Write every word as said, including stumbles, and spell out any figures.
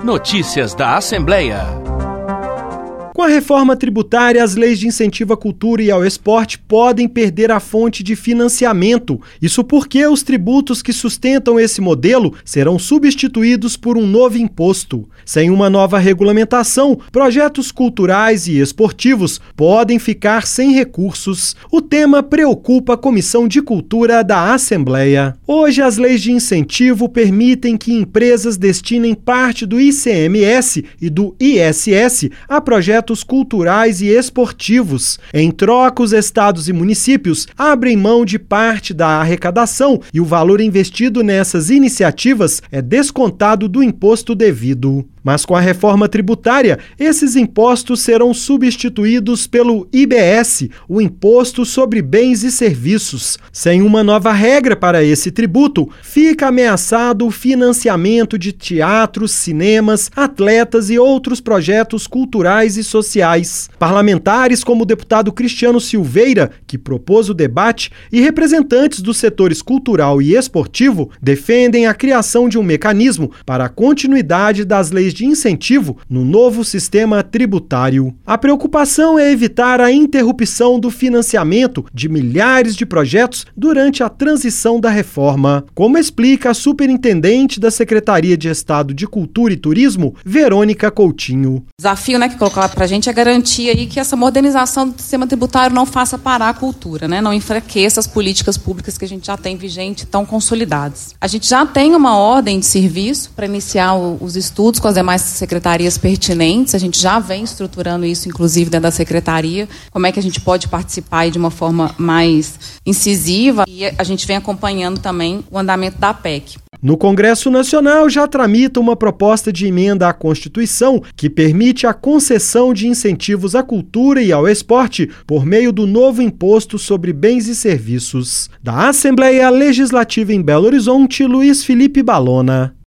Notícias da Assembleia. Com a reforma tributária, as leis de incentivo à cultura e ao esporte podem perder a fonte de financiamento. Isso porque os tributos que sustentam esse modelo serão substituídos por um novo imposto. Sem uma nova regulamentação, projetos culturais e esportivos podem ficar sem recursos. O tema preocupa a Comissão de Cultura da Assembleia. Hoje, as leis de incentivo permitem que empresas destinem parte do I C M S e do I S S a projetos culturais e esportivos. Em troca, os estados e municípios abrem mão de parte da arrecadação e o valor investido nessas iniciativas é descontado do imposto devido. Mas com a reforma tributária, esses impostos serão substituídos pelo I B S, o Imposto sobre Bens e Serviços. Sem uma nova regra para esse tributo, fica ameaçado o financiamento de teatros, cinemas, atletas e outros projetos culturais e sociais. Parlamentares como o deputado Cristiano Silveira, que propôs o debate, e representantes dos setores cultural e esportivo defendem a criação de um mecanismo para a continuidade das leis de incentivo no novo sistema tributário. A preocupação é evitar a interrupção do financiamento de milhares de projetos durante a transição da reforma, como explica a superintendente da Secretaria de Estado de Cultura e Turismo, Verônica Coutinho. O desafio, né, que colocar para a gente é garantir aí que essa modernização do sistema tributário não faça parar a cultura, né, não enfraqueça as políticas públicas que a gente já tem vigente, tão consolidadas. A gente já tem uma ordem de serviço para iniciar o, os estudos com as demais secretarias pertinentes, a gente já vem estruturando isso, inclusive, dentro da secretaria, como é que a gente pode participar aí de uma forma mais incisiva, e a gente vem acompanhando também o andamento da P E C. No Congresso Nacional já tramita uma proposta de emenda à Constituição que permite a concessão de incentivos à cultura e ao esporte por meio do novo imposto sobre bens e serviços. Da Assembleia Legislativa em Belo Horizonte, Luiz Felipe Balona.